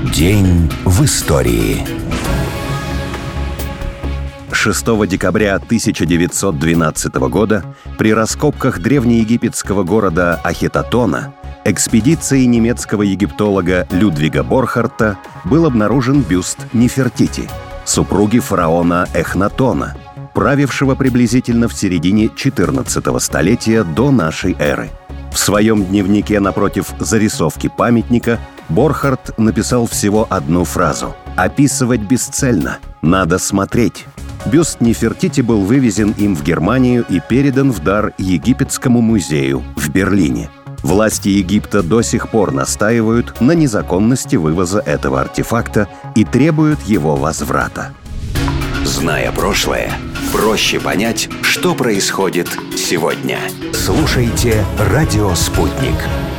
День в истории. 6 декабря 1912 года при раскопках древнеегипетского города Ахетотона экспедицией немецкого египтолога Людвига Борхарта был обнаружен бюст Нефертити, супруги фараона Эхнатона, правившего приблизительно в середине XIV столетия до нашей эры. В своем дневнике напротив зарисовки памятника Борхарт написал всего одну фразу: «Описывать бесцельно, надо смотреть». Бюст Нефертити был вывезен им в Германию и передан в дар Египетскому музею в Берлине. Власти Египта до сих пор настаивают на незаконности вывоза этого артефакта и требуют его возврата. Зная прошлое, проще понять, что происходит сегодня. Слушайте «Радио Спутник».